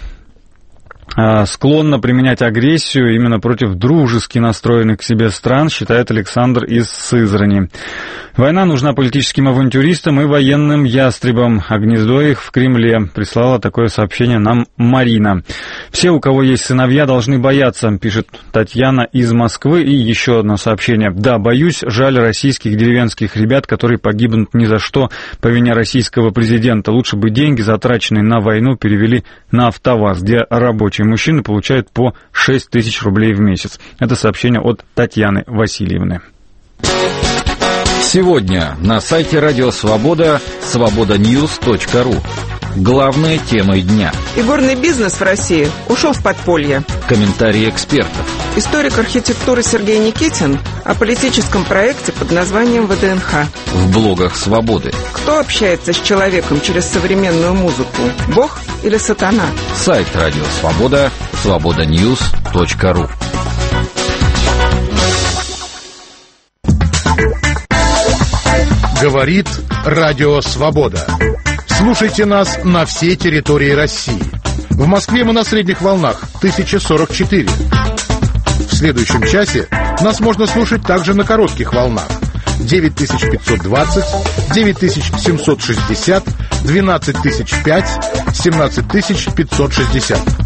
склонна применять агрессию именно против дружески настроенных к себе стран», считает Александр из Сызрани. «Война нужна политическим авантюристам и военным ястребам, а гнездо их в Кремле», прислала такое сообщение нам Марина. «Все, у кого есть сыновья, должны бояться», пишет Татьяна из Москвы. И еще одно сообщение: «Да, боюсь, жаль российских деревенских ребят, которые погибнут ни за что по вине российского президента. Лучше бы деньги, затраченные на войну, перевели на АвтоВАЗ, где рабочие мужчины получают по шесть тысяч рублей в месяц». Это сообщение от Татьяны Васильевны. Сегодня на сайте Радио Свобода свобода ньюс точка ру. Главные темы дня. Игорный бизнес в России ушел в подполье. Комментарии экспертов. Историк архитектуры Сергей Никитин о политическом проекте под названием ВДНХ. В блогах Свободы. Кто общается с человеком через современную музыку? Бог или сатана? Сайт Радио Свобода, свобода ньюс точка ру. Говорит Радио Свобода. Слушайте нас на всей территории России. В Москве мы на средних волнах тысяча сорок четыре. В следующем часе нас можно слушать также на коротких волнах девять тысяч пятьсот двадцать, девять тысяч семьсот шестьдесят, двенадцать тысяч пять, семнадцать тысяч пятьсот шестьдесят.